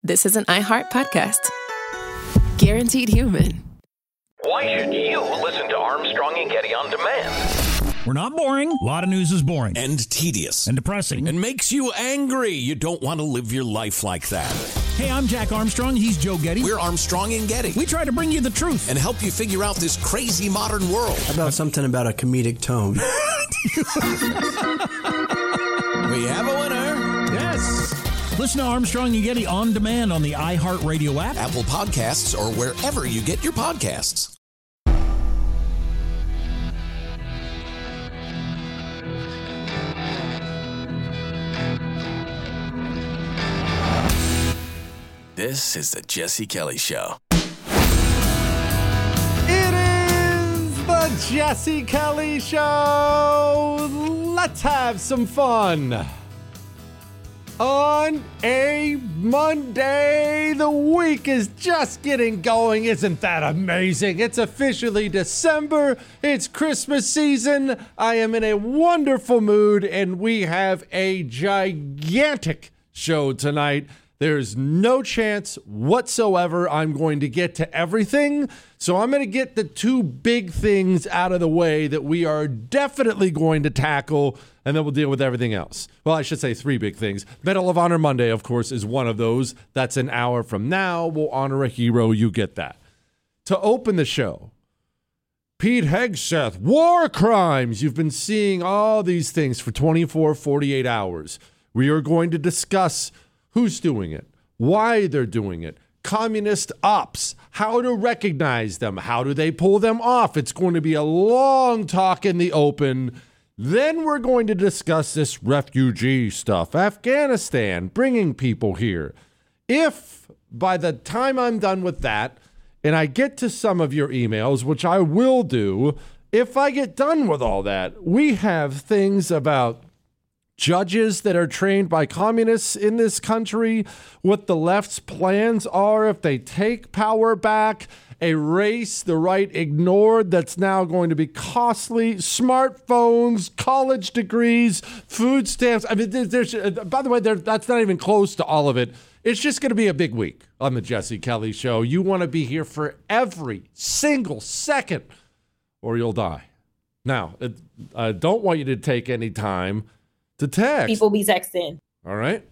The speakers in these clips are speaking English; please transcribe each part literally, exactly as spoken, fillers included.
this is an iHeart podcast. Guaranteed human. Why should you listen to Armstrong and Getty on demand? We're not boring. A lot of news is boring. And tedious. And depressing. And makes you angry. You don't want to live your life like that. Hey, I'm Jack Armstrong. He's Joe Getty. We're Armstrong and Getty. We try to bring you the truth. And help you figure out this crazy modern world. How about something about a comedic tone? We have a winner. Yes. Listen to Armstrong and Getty on demand on the iHeartRadio app, Apple Podcasts, or wherever you get your podcasts. This is the Jesse Kelly Show. It is the Jesse Kelly Show. Let's have some fun. On a Monday, the week is just getting going. Isn't that amazing? It's officially December. It's Christmas season. I am in a wonderful mood, and we have a gigantic show tonight. There's no chance whatsoever I'm going to get to everything. So I'm going to get the two big things out of the way that we are definitely going to tackle, and then we'll deal with everything else. Well, I should say three big things. Medal of Honor Monday, of course, is one of those. That's an hour from now. We'll honor a hero. You get that. To open the show, Pete Hegseth, war crimes. You've been seeing all these things for twenty-four, forty-eight hours. We are going to discuss who's doing it, why they're doing it, communist ops, how to recognize them, how do they pull them off. It's going to be a long talk in the open. Then we're going to discuss this refugee stuff, Afghanistan, bringing people here. If by the time I'm done with that, and I get to some of your emails, which I will do, if I get done with all that, we have things about judges that are trained by communists in this country, what the left's plans are if they take power back, a race the right ignored that's now going to be costly, smartphones, college degrees, food stamps. I mean, there's, by the way, there, that's not even close to all of it. It's just going to be a big week on the Jesse Kelly Show. You want to be here for every single second or you'll die. Now, I don't want you to take any time to text. People be texting. All right.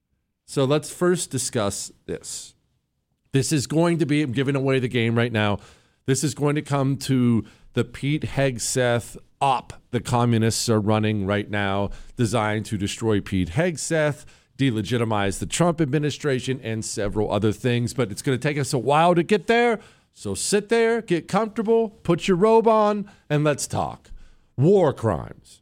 So let's first discuss this. This is going to be, I'm giving away the game right now. This is going to come to the Pete Hegseth op the communists are running right now, designed to destroy Pete Hegseth, delegitimize the Trump administration, and several other things. But it's going to take us a while to get there. So sit there, get comfortable, put your robe on, and let's talk. War crimes.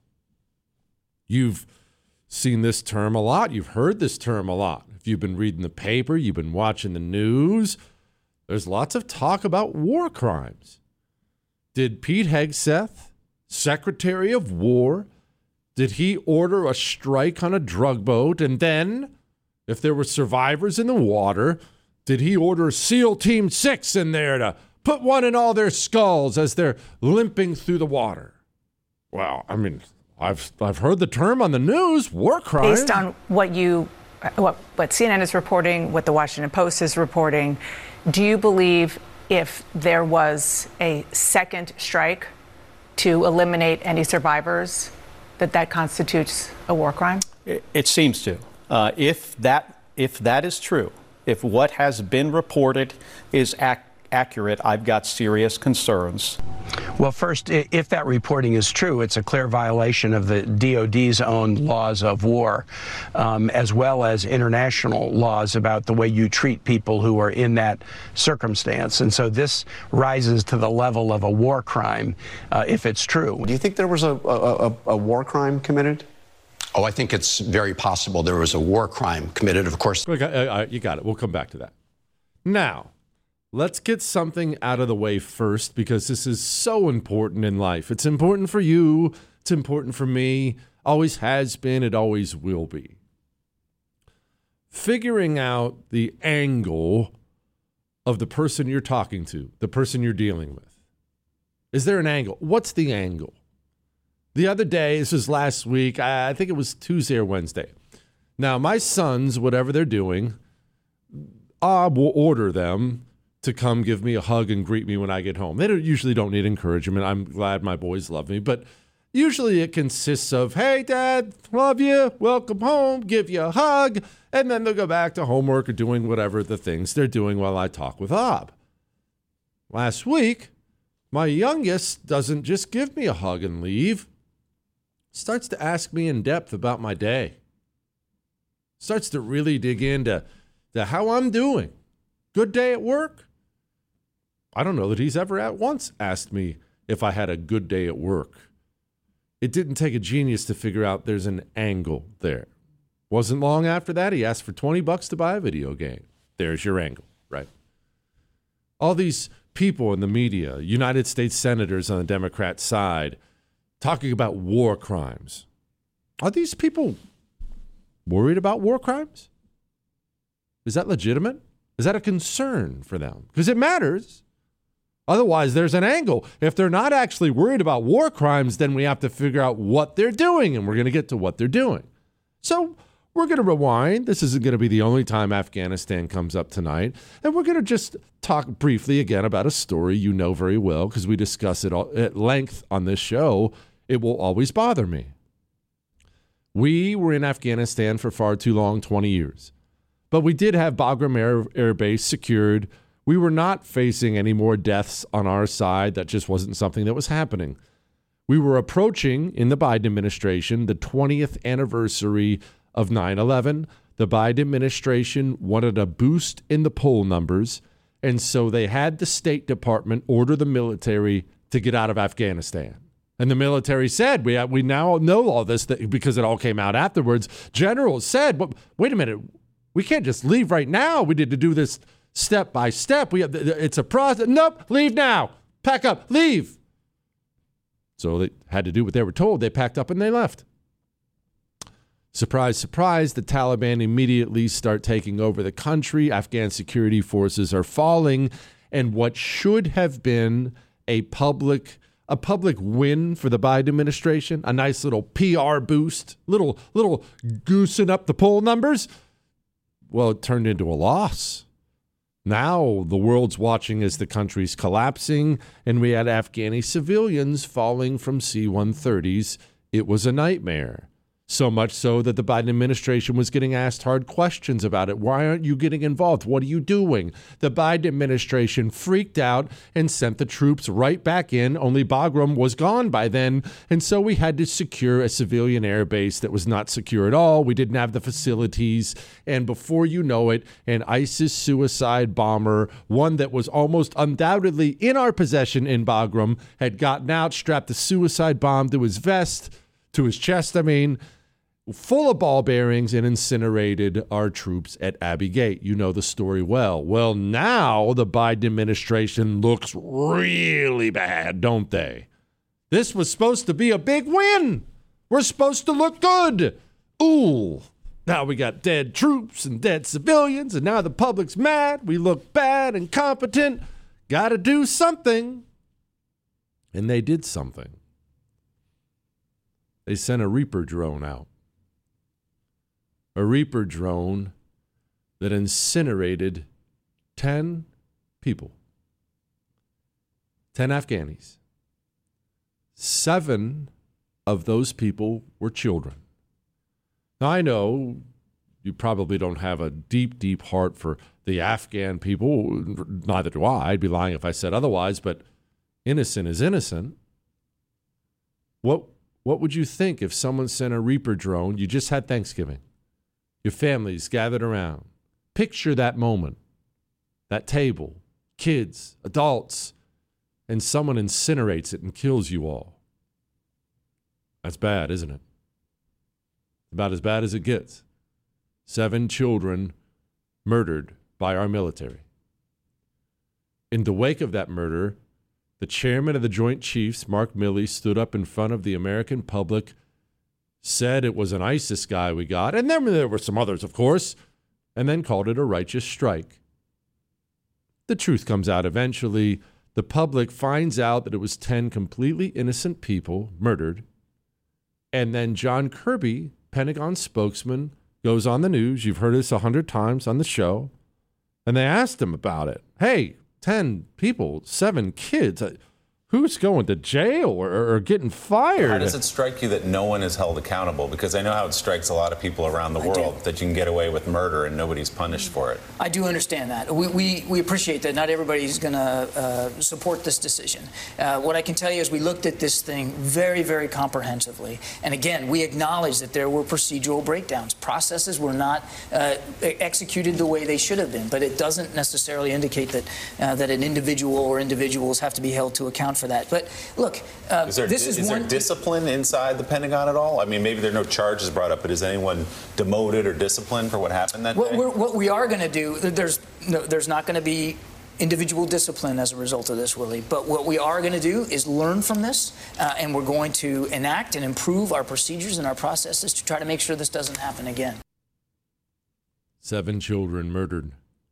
You've seen this term a lot. You've heard this term a lot. If you've been reading the paper, you've been watching the news, there's lots of talk about war crimes. Did Pete Hegseth, Secretary of War, did he order a strike on a drug boat? And then, if there were survivors in the water, did he order SEAL Team six in there to put one in all their skulls as they're limping through the water? Well, I mean, I've I've heard the term on the news, war crime. Based on what you, what what C N N is reporting, what the Washington Post is reporting, do you believe if there was a second strike to eliminate any survivors, that that constitutes a war crime? It, it seems to. Uh, if that if that is true, if what has been reported is ac- accurate, I've got serious concerns. Well, first, if that reporting is true, it's a clear violation of the D O D's own laws of war, um, as well as international laws about the way you treat people who are in that circumstance. And so this rises to the level of a war crime, uh, if it's true. Do you think there was a, a, a war crime committed? Oh, I think it's very possible there was a war crime committed, of course. You got it. We'll come back to that. Now, let's get something out of the way first, because this is so important in life. It's important for you. It's important for me. Always has been. It always will be. Figuring out the angle of the person you're talking to, the person you're dealing with. Is there an angle? What's the angle? The other day, this was last week, I think it was Tuesday or Wednesday. Now, my sons, whatever they're doing, I will order them to come give me a hug and greet me when I get home. They don't, usually don't need encouragement. I'm glad my boys love me, but usually it consists of, hey, Dad, love you, welcome home, give you a hug, and then they'll go back to homework or doing whatever the things they're doing while I talk with Ob. Last week, my youngest doesn't just give me a hug and leave. Starts to ask me in depth about my day. Starts to really dig into to how I'm doing. Good day at work? I don't know that he's ever at once asked me if I had a good day at work. It didn't take a genius to figure out there's an angle there. Wasn't long after that, he asked for twenty bucks to buy a video game. There's your angle, right? All these people in the media, United States senators on the Democrat side, talking about war crimes. Are these people worried about war crimes? Is that legitimate? Is that a concern for them? Because it matters. Otherwise, there's an angle. If they're not actually worried about war crimes, then we have to figure out what they're doing, and we're going to get to what they're doing. So we're going to rewind. This isn't going to be the only time Afghanistan comes up tonight. And we're going to just talk briefly again about a story you know very well, because we discuss it all at length on this show. It will always bother me. We were in Afghanistan for far too long, twenty years. But we did have Bagram Air, Air Base secured. We were not facing any more deaths on our side. That just wasn't something that was happening. We were approaching, in the Biden administration, the twentieth anniversary of nine eleven. The Biden administration wanted a boost in the poll numbers, and so they had the State Department order the military to get out of Afghanistan. And the military said, we have, we now know all this that, because it all came out afterwards. Generals said, well, wait a minute, we can't just leave right now. We need to do this step by step. We have, it's a process. Nope, leave now. Pack up, leave. So they had to do what they were told. They packed up and they left. Surprise, surprise, the Taliban immediately start taking over the country. Afghan security forces are falling. And what should have been a public a public win for the Biden administration, a nice little P R boost, little little goosing up the poll numbers, well, it turned into a loss. Now the world's watching as the country's collapsing, and we had Afghani civilians falling from C one thirties. It was a nightmare. So much so that the Biden administration was getting asked hard questions about it. Why aren't you getting involved? What are you doing? The Biden administration freaked out and sent the troops right back in, only Bagram was gone by then. And so we had to secure a civilian air base that was not secure at all. We didn't have the facilities. And before you know it, an ISIS suicide bomber, one that was almost undoubtedly in our possession in Bagram, had gotten out, strapped a suicide bomb to his vest, to his chest, I mean, full of ball bearings, and incinerated our troops at Abbey Gate. You know the story well. Well, now the Biden administration looks really bad, don't they? This was supposed to be a big win. We're supposed to look good. Ooh, now we got dead troops and dead civilians, and now the public's mad. We look bad and incompetent. Got to do something. And they did something. They sent a Reaper drone out. A Reaper drone that incinerated ten people. ten Afghanis. Seven of those people were children. Now, I know you probably don't have a deep, deep heart for the Afghan people. Neither do I. I'd be lying if I said otherwise, but innocent is innocent. What, what would you think if someone sent a Reaper drone? You just had Thanksgiving. Your families gathered around. Picture that moment, that table, kids, adults, and someone incinerates it and kills you all. That's bad, isn't it? About as bad as it gets. Seven children murdered by our military. In the wake of that murder, the chairman of the Joint Chiefs, Mark Milley, stood up in front of the American public, said it was an ISIS guy we got, and then there were some others, of course, and then called it a righteous strike. The truth comes out eventually. The public finds out that it was ten completely innocent people murdered, and then John Kirby, Pentagon spokesman, goes on the news. You've heard this a hundred times on the show. And they asked him about it. Hey, ten people, seven kids. Who's going to jail or, or getting fired? How does it strike you that no one is held accountable? Because I know how it strikes a lot of people around the I world do. that you can get away with murder and nobody's punished for it. I do understand that. We, we, we appreciate that not everybody's going to uh, support this decision. Uh, what I can tell you is we looked at this thing very, very comprehensively. And again, we acknowledge that there were procedural breakdowns. Processes were not uh, executed the way they should have been. But it doesn't necessarily indicate that, uh, that an individual or individuals have to be held to account for that. But look, uh, is there, this is, is one there discipline inside the Pentagon at all? I mean, maybe there are no charges brought up, but is anyone demoted or disciplined for what happened that what day? We're, what we are going to do, there's no, there's not going to be individual discipline as a result of this, Willie. But what we are going to do is learn from this, uh, and we're going to enact and improve our procedures and our processes to try to make sure this doesn't happen again. Seven children murdered.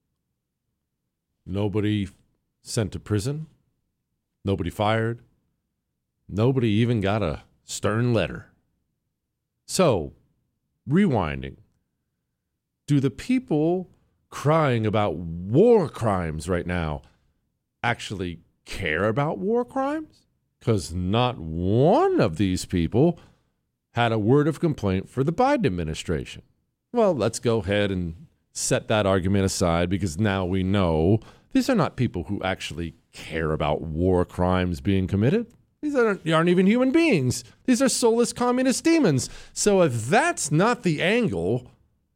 Nobody sent to prison. Nobody fired. Nobody even got a stern letter. So, rewinding. Do the people crying about war crimes right now actually care about war crimes? Because not one of these people had a word of complaint for the Biden administration. Well, let's go ahead and set that argument aside, because now we know these are not people who actually care about war crimes being committed. These aren't, aren't even human beings. These are soulless communist demons. So if that's not the angle,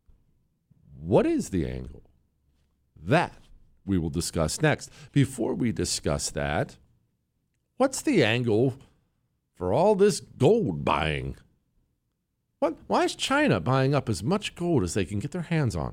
what is the angle? That we will discuss next. Before we discuss that, what's the angle for all this gold buying? What, why is China buying up as much gold as they can get their hands on?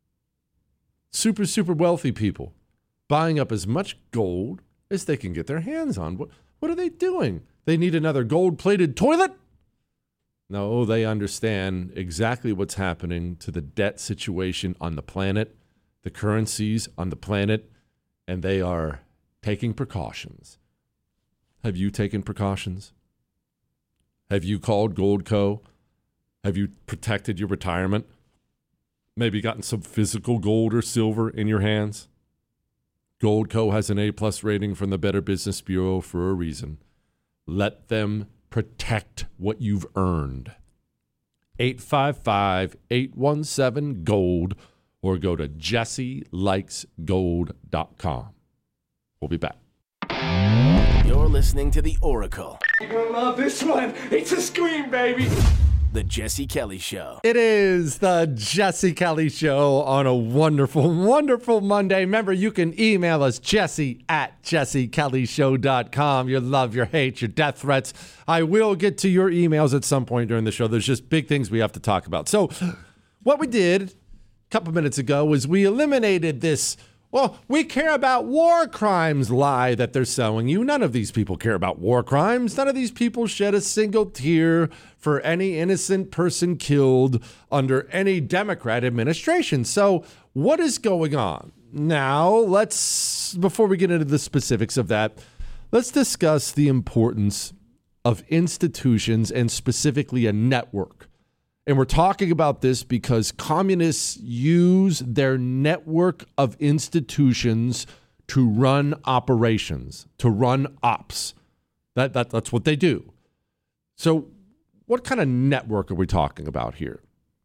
Super, super wealthy people buying up as much gold as they can get their hands on. What, what are they doing? They need another gold-plated toilet? No, they understand exactly what's happening to the debt situation on the planet, the currencies on the planet, and they are taking precautions. Have you taken precautions? Have you called Goldco? Have you protected your retirement? Maybe gotten some physical gold or silver in your hands? Goldco has an A-plus rating from the Better Business Bureau for a reason. Let them protect what you've earned. eight five five, eight one seven, GOLD or go to jesse likes gold dot com. We'll be back. You're listening to The Oracle. You're gonna love this one. It's a scream, baby. The Jesse Kelly Show. It is the Jesse Kelly Show on a wonderful, wonderful Monday. Remember, you can email us, Jesse at jesse kelly show dot com. Your love, your hate, your death threats. I will get to your emails at some point during the show. There's just big things we have to talk about. So what we did a couple minutes ago was we eliminated this, well, we care about war crimes lie that they're selling you. None of these people care about war crimes. None of these people shed a single tear for any innocent person killed under any Democrat administration. So what is going on? Now, let's, before we get into the specifics of that, let's discuss the importance of institutions and specifically a network. And we're talking about this because communists use their network of institutions to run operations, to run ops. That, that that's what they do. So what kind of network are we talking about here?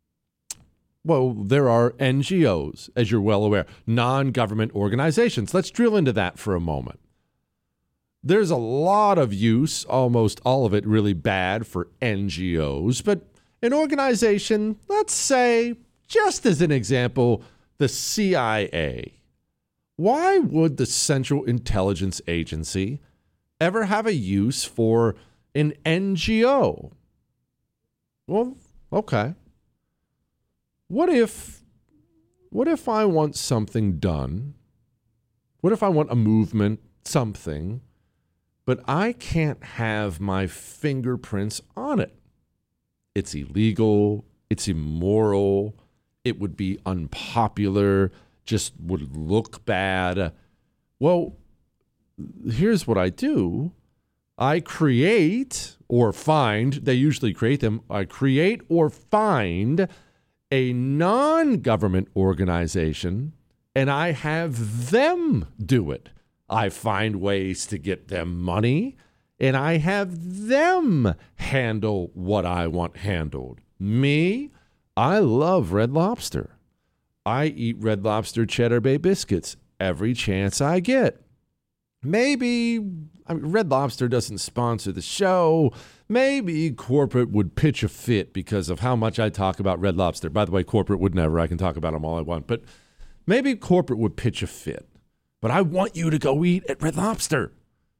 Well, there are N G Os, as you're well aware, non-government organizations. Let's drill into that for a moment. There's a lot of use, almost all of it really bad, for N G Os, but an organization, let's say, just as an example, the C I A. Why would the Central Intelligence Agency ever have a use for an N G O? Well, okay. What if, what if I want something done? What if I want a movement, something, but I can't have my fingerprints on it? It's illegal, it's immoral, it would be unpopular, just would look bad. Well, here's what I do. I create or find, they usually create them, I create or find a non-government organization and I have them do it. I find ways to get them money, and I have them handle what I want handled. Me, I love Red Lobster. I eat Red Lobster Cheddar Bay biscuits every chance I get. Maybe I mean, Red Lobster doesn't sponsor the show. Maybe corporate would pitch a fit because of how much I talk about Red Lobster. By the way, corporate would never. I can talk about them all I want. But maybe corporate would pitch a fit. But I want you to go eat at Red Lobster.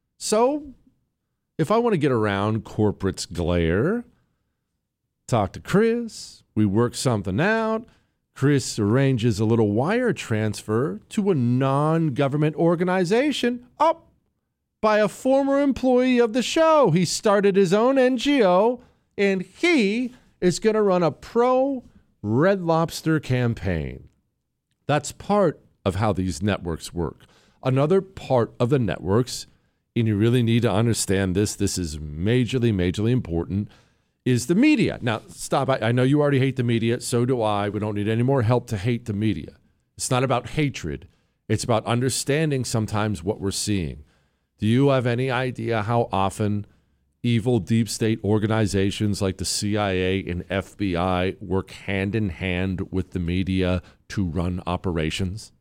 So if I want to get around corporate's glare, talk to Chris. We work something out. Chris arranges a little wire transfer to a non-government organization up by a former employee of the show. He started his own N G O, and he is going to run a pro-Red Lobster campaign. That's part of how these networks work. Another part of the networks, and you really need to understand this, this is majorly, majorly important, is the media. Now, stop. I, I know you already hate the media. So do I. We don't need any more help to hate the media. It's not about hatred. It's about understanding sometimes what we're seeing. Do you have any idea how often evil deep state organizations like the C I A and F B I work hand in hand with the media to run operations?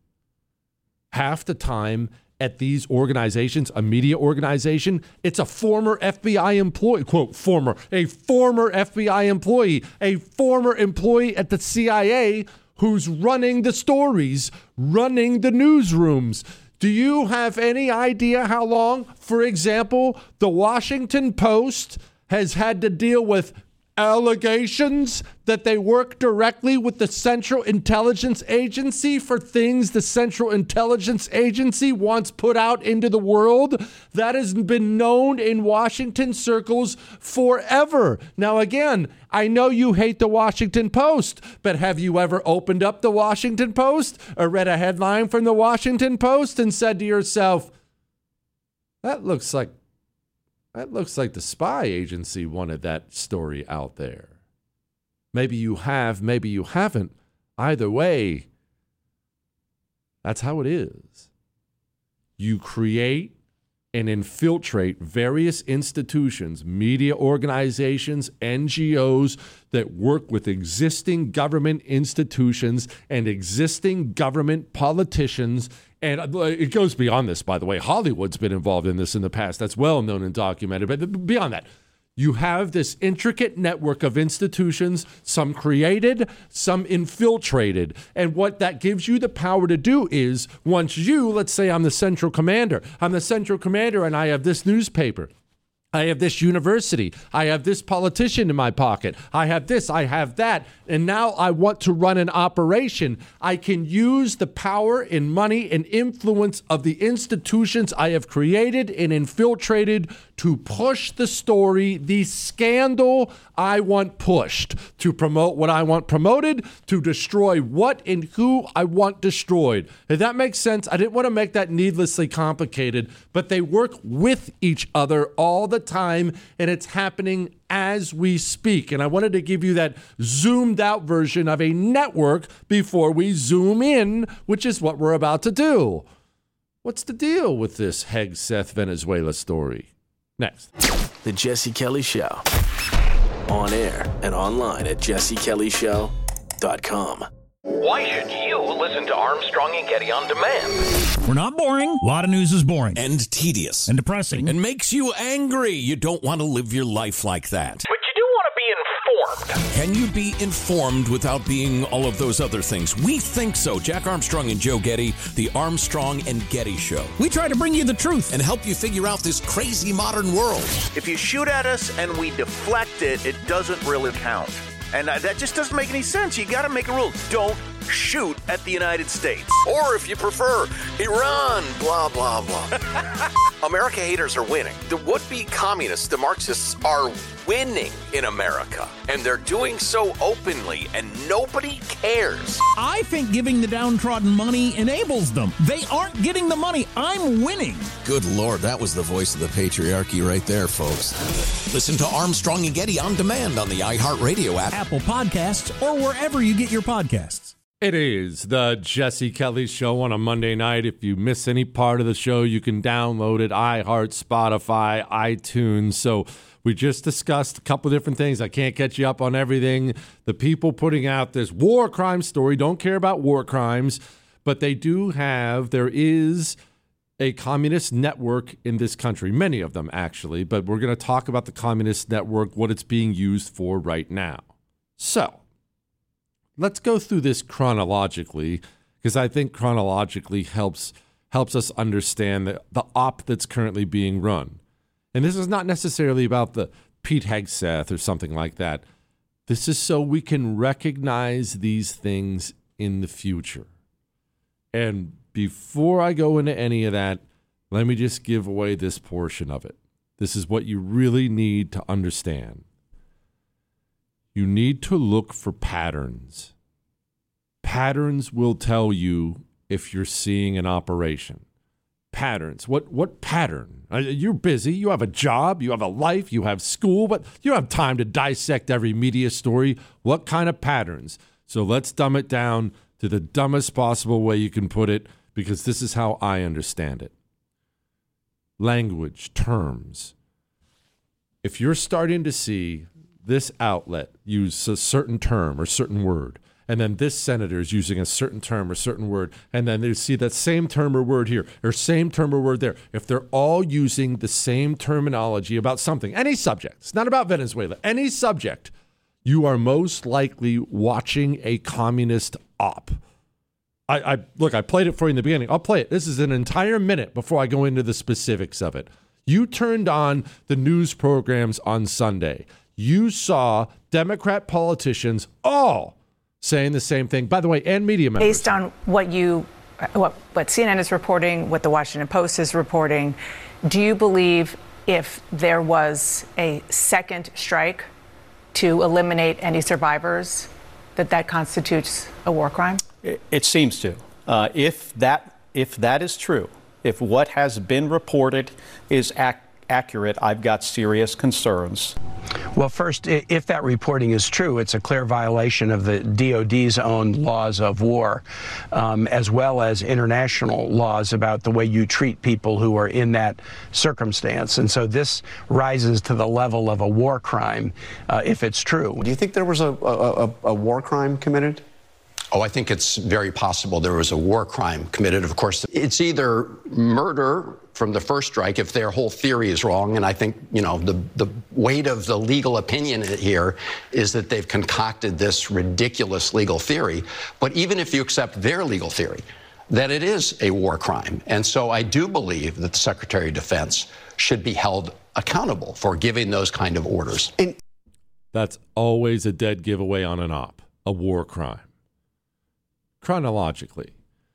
Half the time at these organizations, a media organization, it's a former F B I employee, quote, former, a former F B I employee, a former employee at the C I A who's running the stories, running the newsrooms. Do you have any idea how long, for example, the Washington Post has had to deal with allegations that they work directly with the Central Intelligence Agency for things the Central Intelligence Agency wants put out into the world? That has been known in Washington circles forever. Now, again, I know you hate the Washington Post, but have you ever opened up the Washington Post or read a headline from the Washington Post and said to yourself, that looks like That looks like the spy agency wanted that story out there. Maybe you have, maybe you haven't. Either way, that's how it is. You create and infiltrate various institutions, media organizations, N G Os that work with existing government institutions and existing government politicians. And it goes beyond this, by the way. Hollywood's been involved in this in the past. That's well known and documented. But beyond that, you have this intricate network of institutions, some created, some infiltrated. And what that gives you the power to do is, once you, let's say I'm the central commander, I'm the central commander and I have this newspaper, I have this university, I have this politician in my pocket, I have this, I have that, and now I want to run an operation. I can use the power and money and influence of the institutions I have created and infiltrated to push the story, the scandal I want pushed, to promote what I want promoted, to destroy what and who I want destroyed. If that makes sense, I didn't want to make that needlessly complicated, but they work with each other all the time, and it's happening as we speak. And I wanted to give you that zoomed out version of a network before we zoom in, which is what we're about to do. What's the deal with this Hegseth Venezuela story? Next. The Jesse Kelly Show. On air and online at jesse kelly show dot com. Why should you listen to Armstrong and Getty on demand? We're not boring. A lot of news is boring. And tedious. And depressing. And makes you angry. You don't want to live your life like that. But you do want to be informed. Can you be informed without being all of those other things? We think so. Jack Armstrong and Joe Getty, the Armstrong and Getty Show. We try to bring you the truth and help you figure out this crazy modern world. If you shoot at us and we deflect it, it doesn't really count. And uh, that just doesn't make any sense. You got to make a rule. Don't shoot at the United States. Or if you prefer, Iran, blah, blah, blah. America haters are winning. The would-be communists, the Marxists, are winning in America. And they're doing so openly, and nobody cares. I think giving the downtrodden money enables them. They aren't getting the money. I'm winning. Good Lord, that was the voice of the patriarchy right there, folks. Listen to Armstrong and Getty on demand on the iHeartRadio app, Apple Podcasts, or wherever you get your podcasts. It is the Jesse Kelly Show on a Monday night. If you miss any part of the show, you can download it, iHeart, Spotify, iTunes. So we just discussed a couple different things. I can't catch you up on everything. The people putting out this war crime story don't care about war crimes, but they do have, there is a communist network in this country, many of them actually, but we're going to talk about the communist network, what it's being used for right now. So let's go through this chronologically, because I think chronologically helps helps us understand the, the op that's currently being run. And this is not necessarily about the Pete Hegseth or something like that. This is so we can recognize these things in the future. And before I go into any of that, let me just give away this portion of it. This is what you really need to understand. You need to look for patterns. Patterns will tell you if you're seeing an operation. Patterns. What what pattern? You're busy. You have a job. You have a life. You have school. But you don't have time to dissect every media story. What kind of patterns? So let's dumb it down to the dumbest possible way you can put it, because this is how I understand it. Language, terms. If you're starting to see this outlet use a certain term or certain word, and then this senator is using a certain term or certain word, and then they see that same term or word here, or same term or word there. If they're all using the same terminology about something, any subject, it's not about Venezuela, any subject, you are most likely watching a communist op. I, I look, I played it for you in the beginning. I'll play it. This is an entire minute before I go into the specifics of it. You turned on the news programs on Sunday. You saw Democrat politicians all saying the same thing, by the way, and media members. Based on what you, what, what C N N is reporting, what the Washington Post is reporting, do you believe if there was a second strike to eliminate any survivors, that that constitutes a war crime? It, it seems to. Uh, if that if that is true, if what has been reported is ac- accurate, I've got serious concerns. Well, first, if that reporting is true, it's a clear violation of the D O D's own laws of war, um, as well as international laws about the way you treat people who are in that circumstance. And so this rises to the level of a war crime, uh, if it's true. Do you think there was a, a, a war crime committed? Oh, I think it's very possible there was a war crime committed. Of course, it's either murder from the first strike if their whole theory is wrong. And I think, you know, the, the weight of the legal opinion here is that they've concocted this ridiculous legal theory. But even if you accept their legal theory, that it is a war crime. And so I do believe that the Secretary of Defense should be held accountable for giving those kind of orders. And that's always a dead giveaway on an op, a war crime. Chronologically,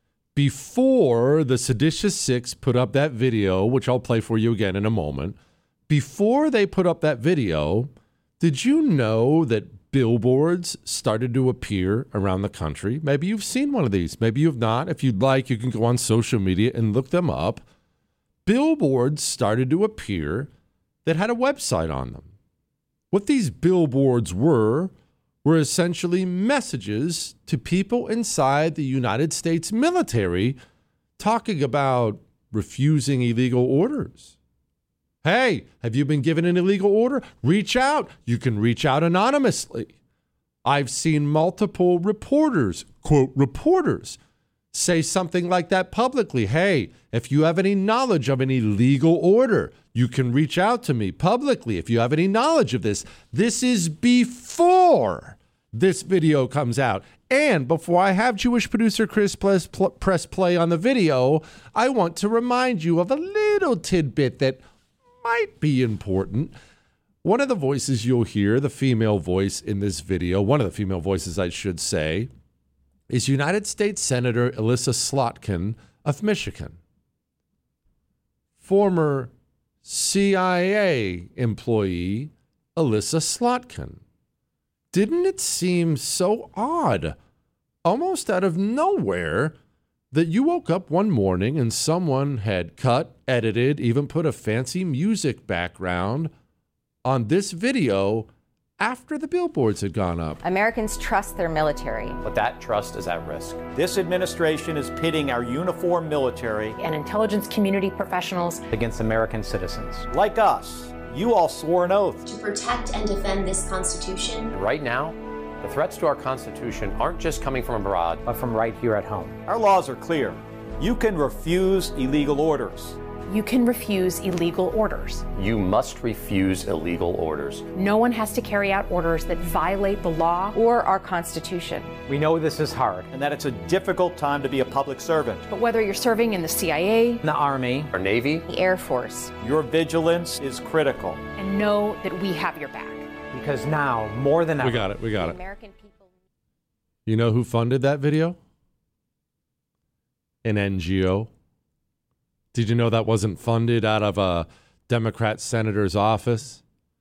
before the Seditious Six put up that video, which I'll play for you again in a moment, before they put up that video, did you know that billboards started to appear around the country? Maybe you've seen one of these. Maybe you've not. If you'd like, you can go on social media and look them up. Billboards started to appear that had a website on them. What these billboards were were essentially messages to people inside the United States military talking about refusing illegal orders. Hey, have you been given an illegal order? Reach out. You can reach out anonymously. I've seen multiple reporters, quote, reporters, say something like that publicly. Hey, if you have any knowledge of an illegal order, you can reach out to me publicly if you have any knowledge of this. This is before this video comes out. And before I have Jewish producer Chris press play on the video, I want to remind you of a little tidbit that might be important. One of the voices you'll hear, the female voice in this video, one of the female voices I should say, is United States Senator Elissa Slotkin of Michigan. Former C I A employee Elissa Slotkin. Didn't it seem so odd, almost out of nowhere, that you woke up one morning and someone had cut, edited, even put a fancy music background on this video after the billboards had gone up. Americans trust their military. But that trust is at risk. This administration is pitting our uniformed military and intelligence community professionals against American citizens. Like us, you all swore an oath to protect and defend this Constitution. Right now, the threats to our Constitution aren't just coming from abroad, but from right here at home. Our laws are clear. You can refuse illegal orders. You can refuse illegal orders. You must refuse illegal orders. No one has to carry out orders that violate the law or our Constitution. We know this is hard and that it's a difficult time to be a public servant. But whether you're serving in the C I A, the Army, or Navy, the Air Force, your vigilance is critical. And know that we have your back. Because now, more than ever, we got it, we got it. American people. You know who funded that video? An N G O. Did you know that wasn't funded out of a Democrat senator's office?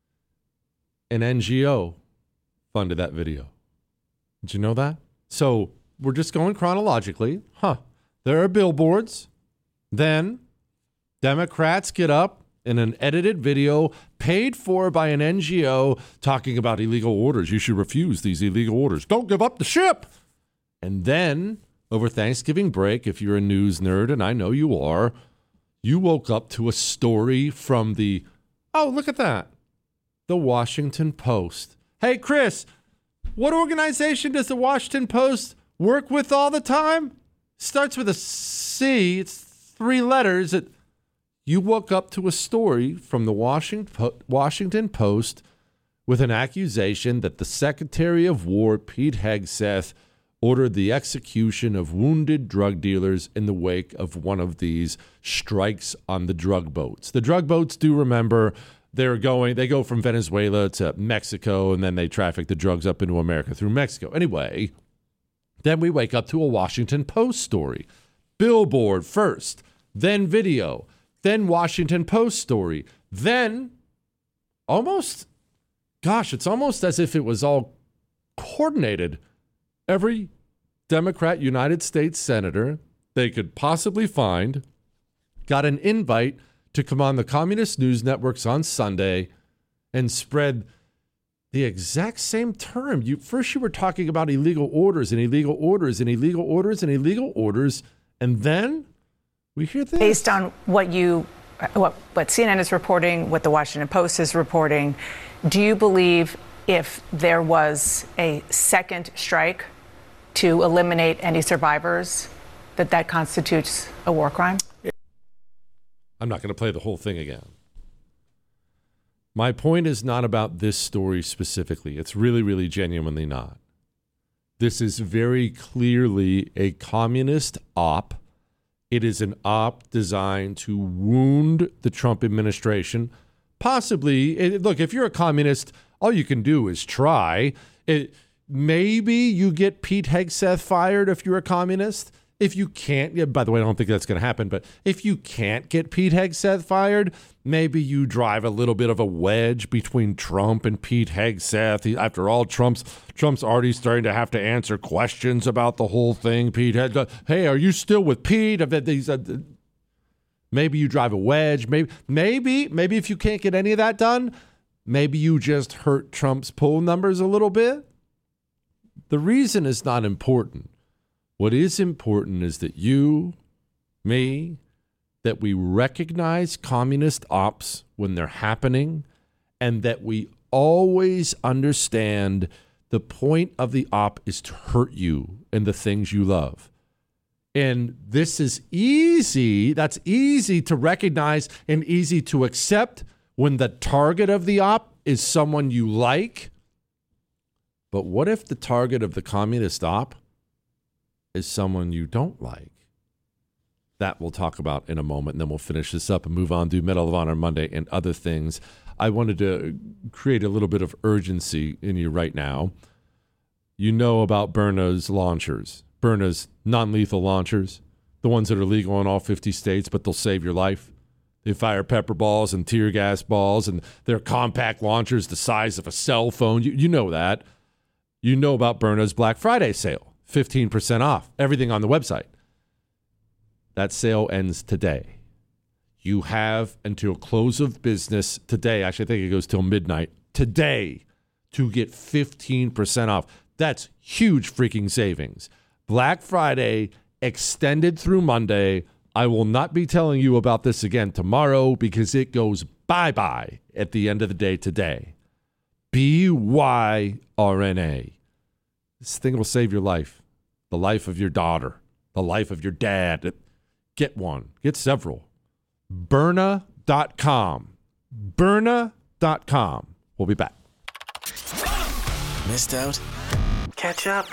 An N G O funded that video. Did you know that? So we're just going chronologically. Huh. There are billboards. Then Democrats get up in an edited video paid for by an N G O talking about illegal orders. You should refuse these illegal orders. Don't give up the ship. And then over Thanksgiving break, if you're a news nerd, and I know you are, you woke up to a story from the, oh, look at that, the Washington Post. Hey, Chris, what organization does the Washington Post work with all the time? Starts with a C. It's three letters. It, you woke up to a story from the Washington, Washington Post with an accusation that the Secretary of War, Pete Hegseth, ordered the execution of wounded drug dealers in the wake of one of these strikes on the drug boats. The drug boats, do remember, they're going, they go from Venezuela to Mexico, and then they traffic the drugs up into America through Mexico. Anyway, then we wake up to a Washington Post story. Billboard first, then video, then Washington Post story, then almost, gosh, it's almost as if it was all coordinated. Every Democrat United States senator they could possibly find got an invite to come on the communist news networks on Sunday and spread the exact same term. You first you were talking about illegal orders and illegal orders and illegal orders and illegal orders, and then we hear this. Based on what you, what, what C N N is reporting, what the Washington Post is reporting, do you believe if there was a second strike to eliminate any survivors, that that constitutes a war crime? I'm not going to play the whole thing again. My point is not about this story specifically. It's really, really genuinely not. This is very clearly a communist op. It is an op designed to wound the Trump administration. Possibly, it, look, if you're a communist, all you can do is try. It, maybe you get Pete Hegseth fired if you're a communist. If you can't, yeah, by the way, I don't think that's going to happen, but if you can't get Pete Hegseth fired, maybe you drive a little bit of a wedge between Trump and Pete Hegseth. He, after all, Trump's Trump's already starting to have to answer questions about the whole thing. Pete Hegseth, hey, are you still with Pete? Maybe you drive a wedge. Maybe, maybe, maybe if you can't get any of that done, maybe you just hurt Trump's poll numbers a little bit. The reason is not important. What is important is that you, me, that we recognize communist ops when they're happening, and that we always understand the point of the op is to hurt you and the things you love. And this is easy. That's easy to recognize and easy to accept when the target of the op is someone you like. But what if the target of the communist op is someone you don't like? That we'll talk about in a moment, and then we'll finish this up and move on to Medal of Honor Monday and other things. I wanted to create a little bit of urgency in you right now. You know about Byrna's launchers, Byrna's non-lethal launchers, the ones that are legal in all fifty states, but they'll save your life. They fire pepper balls and tear gas balls, and they're compact launchers the size of a cell phone. You, you know that. You know about Byrna's Black Friday sale, fifteen percent off, everything on the website. That sale ends today. You have until close of business today. Actually, I think it goes till midnight today to get fifteen percent off. That's huge freaking savings. Black Friday extended through Monday. I will not be telling you about this again tomorrow because it goes bye-bye at the end of the day today. B Y R N A. This thing will save your life, the life of your daughter, the life of your dad. Get one. Get several. Byrna dot com. Byrna dot com. We'll be back. Missed out? Catch up.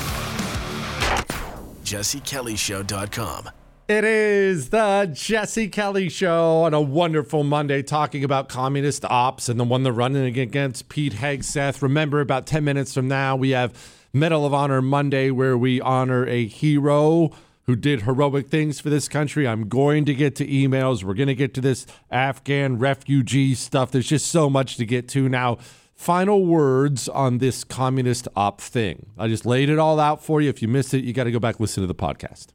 Jesse Kelly Show dot com. It is the Jesse Kelly Show on a wonderful Monday, talking about communist ops and the one they're running against Pete Hegseth. Remember, about ten minutes from now, we have Medal of Honor Monday, where we honor a hero who did heroic things for this country. I'm going to get to emails. We're going to get to this Afghan refugee stuff. There's just so much to get to now. Final words on this communist op thing. I just laid it all out for you. If you missed it, you got to go back listen to the podcast.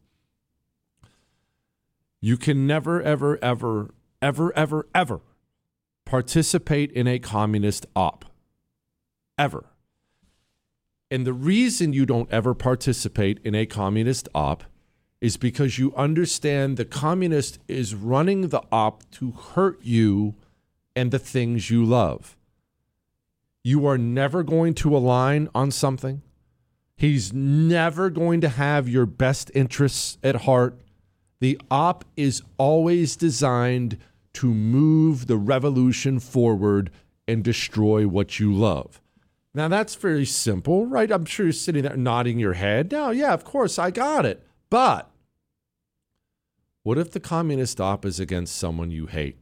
You can never, ever, ever, ever, ever, ever participate in a communist op. Ever. And the reason you don't ever participate in a communist op is because you understand the communist is running the op to hurt you and the things you love. You are never going to align on something. He's never going to have your best interests at heart. The op is always designed to move the revolution forward and destroy what you love. Now, that's very simple, right? I'm sure you're sitting there nodding your head. No, yeah, of course, I got it. But what if the communist op is against someone you hate?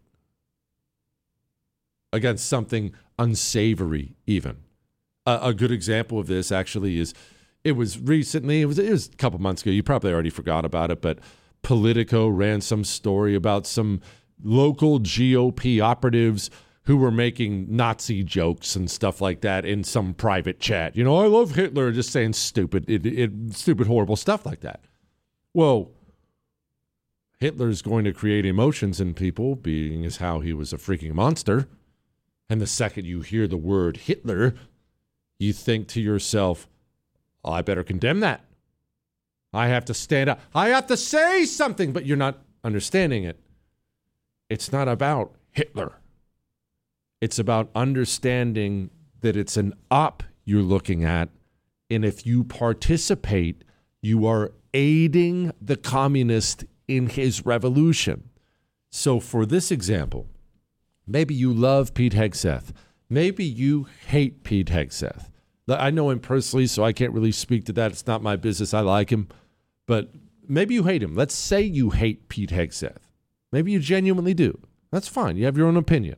Against something unsavory, even. Uh, a good example of this, actually, is it was recently, it was, it was a couple months ago, you probably already forgot about it, but Politico ran some story about some local G O P operatives who were making Nazi jokes and stuff like that in some private chat. You know, I love Hitler, just saying stupid, it, it, stupid, horrible stuff like that. Well, Hitler's going to create emotions in people, being as how he was a freaking monster. And the second you hear the word Hitler, you think to yourself, oh, I better condemn that. I have to stand up. I have to say something, but you're not understanding it. It's not about Hitler. It's about understanding that it's an op you're looking at. And if you participate, you are aiding the communist in his revolution. So for this example, maybe you love Pete Hegseth. Maybe you hate Pete Hegseth. I know him personally, so I can't really speak to that. It's not my business. I like him. But maybe you hate him. Let's say you hate Pete Hegseth. Maybe you genuinely do. That's fine. You have your own opinion.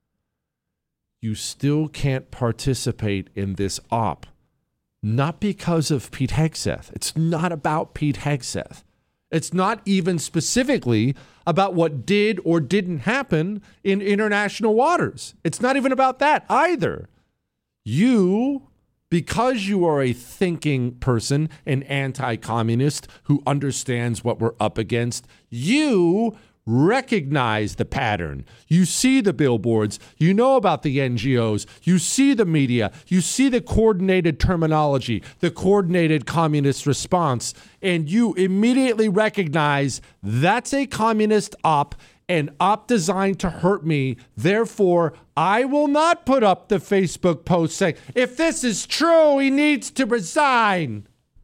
You still can't participate in this op. Not because of Pete Hegseth. It's not about Pete Hegseth. It's not even specifically about what did or didn't happen in international waters. It's not even about that either. You, because you are a thinking person, an anti-communist who understands what we're up against, you recognize the pattern. You see the billboards. You know about the N G Os. You see the media. You see the coordinated terminology, the coordinated communist response, and you immediately recognize that's a communist op, an op designed to hurt me. Therefore, I will not put up the Facebook post saying, if this is true, he needs to resign.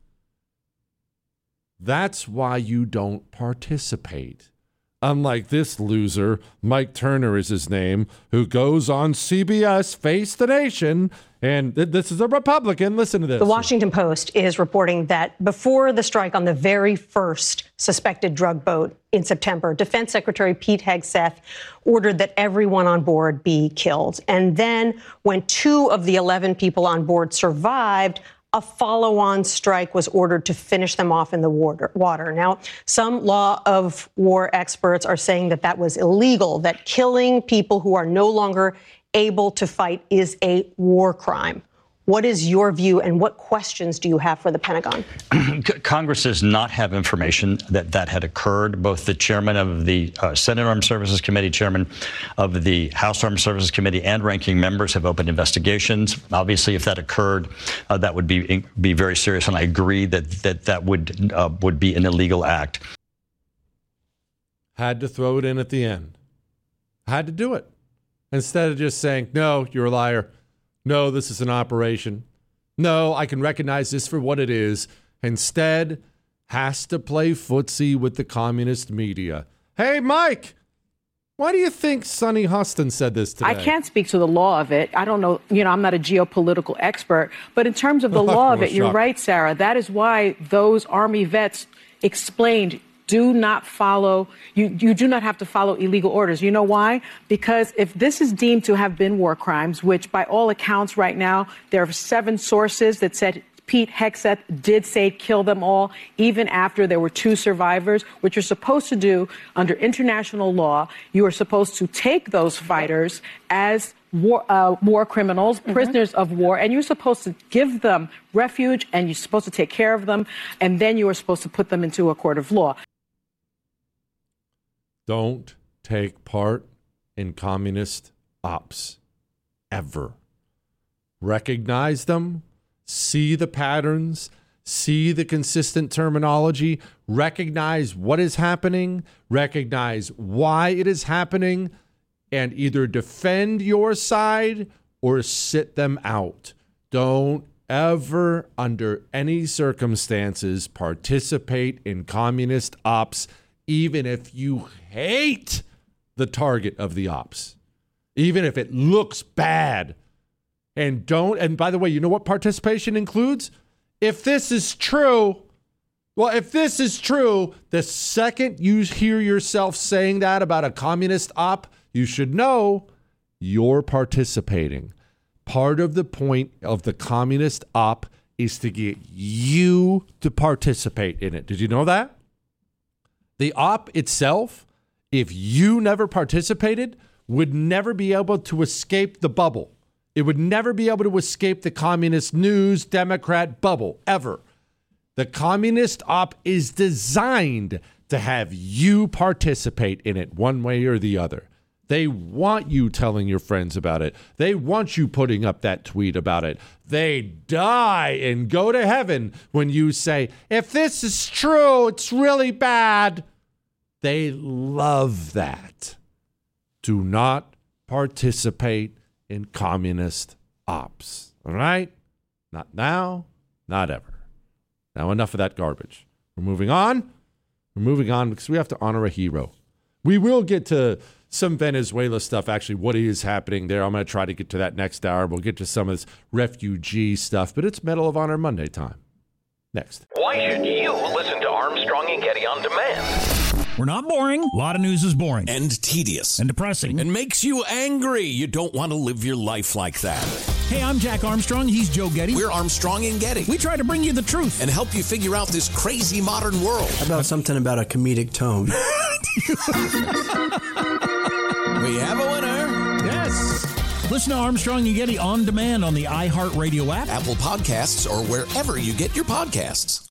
That's why you don't participate. Unlike this loser, Mike Turner is his name, who goes on C B S, Face the Nation, and th- this is a Republican. Listen to this. The Washington Post is reporting that before the strike on the very first suspected drug boat in September, Defense Secretary Pete Hegseth ordered that everyone on board be killed. And then when two of the eleven people on board survived, a follow-on strike was ordered to finish them off in the water. water. Now, some law of war experts are saying that that was illegal, that killing people who are no longer able to fight is a war crime. What is your view, and what questions do you have for the Pentagon? Congress does not have information that that had occurred. Both the chairman of the uh, Senate Armed Services Committee, chairman of the House Armed Services Committee, and ranking members have opened investigations. Obviously, if that occurred, uh, that would be be very serious, and I agree that that, that would uh, would be an illegal act. Had to throw it in at the end. Had to do it. Instead of just saying, no, you're a liar. No, this is an operation. No, I can recognize this for what it is. Instead, has to play footsie with the communist media. Hey, Mike, why do you think Sonny Hostin said this today? I can't speak to the law of it. I don't know. You know, I'm not a geopolitical expert. But in terms of the law of it, you're right, Sarah. That is why those Army vets explained, do not follow, you, you do not have to follow illegal orders. You know why? Because if this is deemed to have been war crimes, which by all accounts right now, there are seven sources that said Pete Hegseth did say kill them all, even after there were two survivors. What you're supposed to do under international law, you are supposed to take those fighters as war, uh, war criminals, mm-hmm. prisoners of war, and you're supposed to give them refuge, and you're supposed to take care of them, and then you are supposed to put them into a court of law. Don't take part in communist ops, ever. Recognize them, see the patterns, see the consistent terminology, recognize what is happening, recognize why it is happening, and either defend your side or sit them out. Don't ever, under any circumstances, participate in communist ops, even if you hate the target of the ops, even if it looks bad. And don't, and by the way, you know what participation includes? If this is true, well, if this is true, the second you hear yourself saying that about a communist op, you should know you're participating. Part of the point of the communist op is to get you to participate in it. Did you know that? The op itself, if you never participated, would never be able to escape the bubble. It would never be able to escape the communist news, Democrat bubble, ever. The communist op is designed to have you participate in it one way or the other. They want you telling your friends about it. They want you putting up that tweet about it. They die and go to heaven when you say, if this is true, it's really bad. They love that. Do not participate in communist ops. All right? Not now, not ever. Now, enough of that garbage. We're moving on. We're moving on because we have to honor a hero. We will get to some Venezuela stuff, actually, what is happening there. I'm going to try to get to that next hour. We'll get to some of this refugee stuff, but it's Medal of Honor Monday time. Next. Why should you listen to Armstrong and Getty on demand? We're not boring. A lot of news is boring. And tedious. And depressing. And makes you angry. You don't want to live your life like that. Hey, I'm Jack Armstrong. He's Joe Getty. We're Armstrong and Getty. We try to bring you the truth. And help you figure out this crazy modern world. How about something about a comedic tone? We have a winner. Yes. Listen to Armstrong and Getty on demand on the iHeartRadio app, Apple Podcasts, or wherever you get your podcasts.